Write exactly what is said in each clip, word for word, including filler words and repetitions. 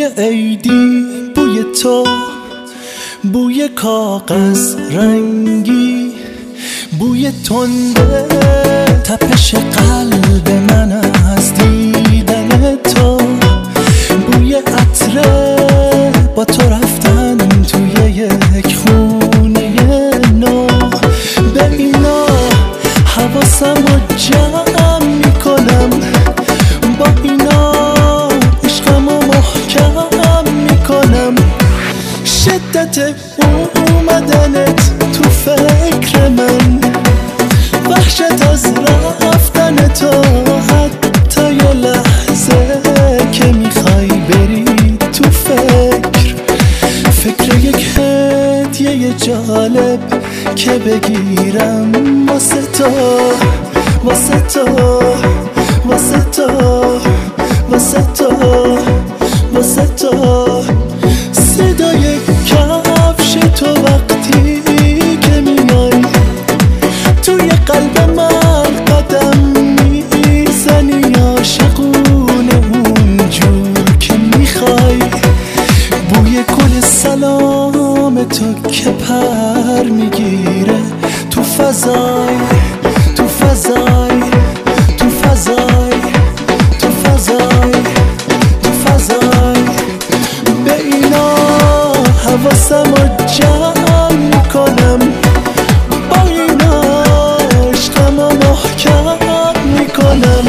عیدی، بوی تو، بوی کاغذ رنگی، بوی تنده تپش قلب من از دیدن تو، بوی عطره با تو رفتن توی یک خونه نو. به اینا حواسم رو جمع میکنم، با اینا عشقم رو محکم میکنم. شدت اومدنت تو فکر من، وحشت از رفتن تو، حتی یه لحظه که میخوای بری تو فکر، فکر یک هدیه جالب که بگیرم واسه تو، واسه تو، واسه تو، واسه تو، واسه تو. صدای کفش تو وقتی که میای توی قلب من قدم میزنی، عاشقونه اونجور که میخوای. بوی گل سلام تو که پر میگیره تو فضای، تو فضای، تو فضای، تو فضای، تو فضای. به اینا حواسم رو جمع میکنم، با اینا عشقم رو محکم میکنم.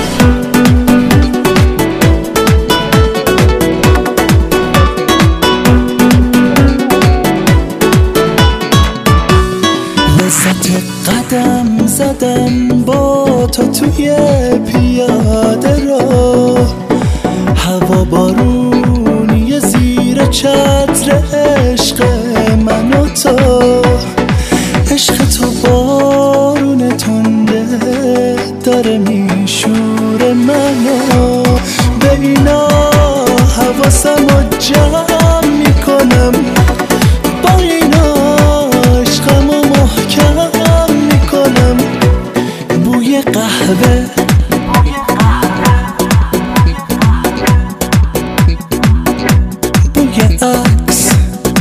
لذت قدم زدن با تو توی پیاده رو، هوا بارونی زیر چتر عشق من و تو، عشق تو بارون تنده داره میشوره منو. به اینا حواسم رو جمع میکنم، با اینا عشقم رو محکم میکنم. بوی قهوه، بوی عکس،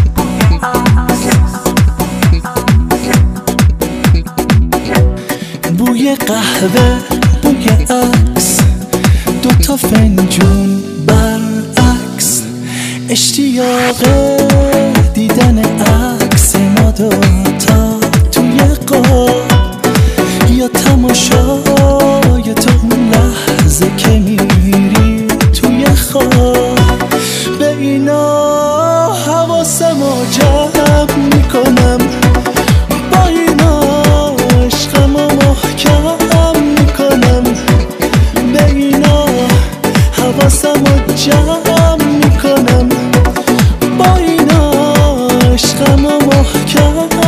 بوی قهوه، بوی عکس، دوتا فنجون برعکس، اشتیاق دیدن عکس ما دوتا توی قاب، یا تماشای تو اون لحظه که میری توی خواب. به اینا حواسم رو جمع میکنم، با اینا عشقم رو محکم میکنم. به اینا حواسم رو جمع میکنم، با اینا عشقم رو محکم